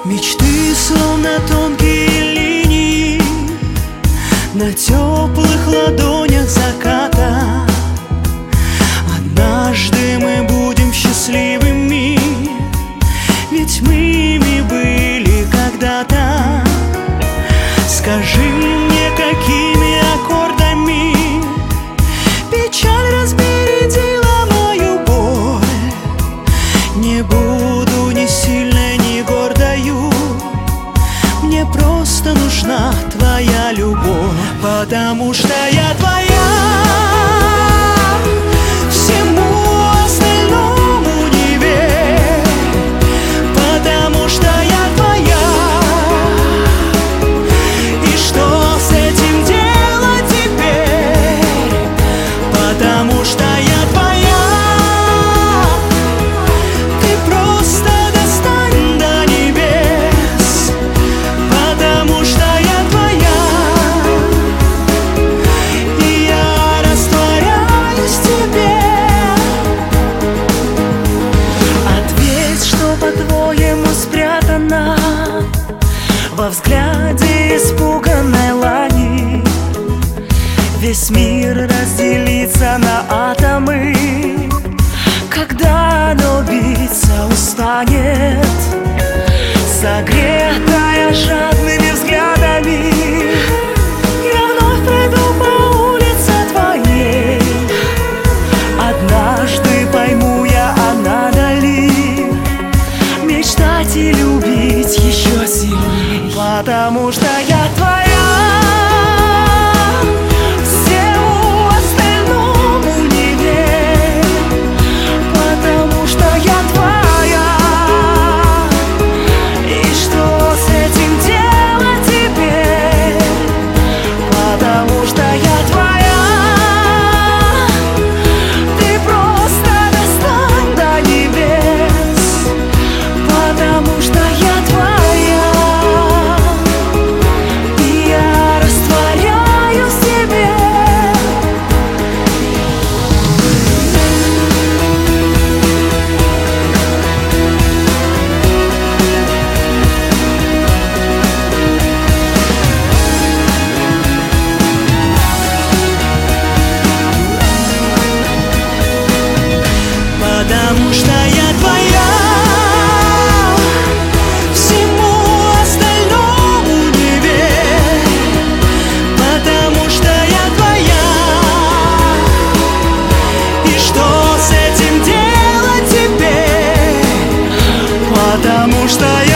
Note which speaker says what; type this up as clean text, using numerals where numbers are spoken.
Speaker 1: Мечты словно тонкие линии на теплых ладонях заката. Однажды мы будем счастливыми, ведь мы ими были когда-то. Скажи мне, какими аккордами печаль разбередила мою боль. Не буду ни сильной, ни гордою, мне просто нужна твоя любовь. Потому что я твоя, всему остальному не верь. Потому что я твоя, и что с этим делать теперь? Потому что я твоя, ты просто достань до небес. Потому что я твоя, и я растворяюсь в тебе. Ответь, что по-твоему спрятано во взгляде испуганной лани. Весь мир разделится на атомы, когда оно биться устанет. Согретая жадными взглядами, я вновь пройду по улице твоей. Однажды пойму я, а надо ли мечтать и любить еще сильней. Потому что я твоя, всему остальному не верь. Потому что я твоя, и что с этим делать теперь? Потому что я твоя, ты просто достань до небес. Потому что я твоя, и я растворяюсь в тебе. Потому что я твоя, всему остальному не верь. Потому что я твоя, и что с этим делать теперь? Потому что я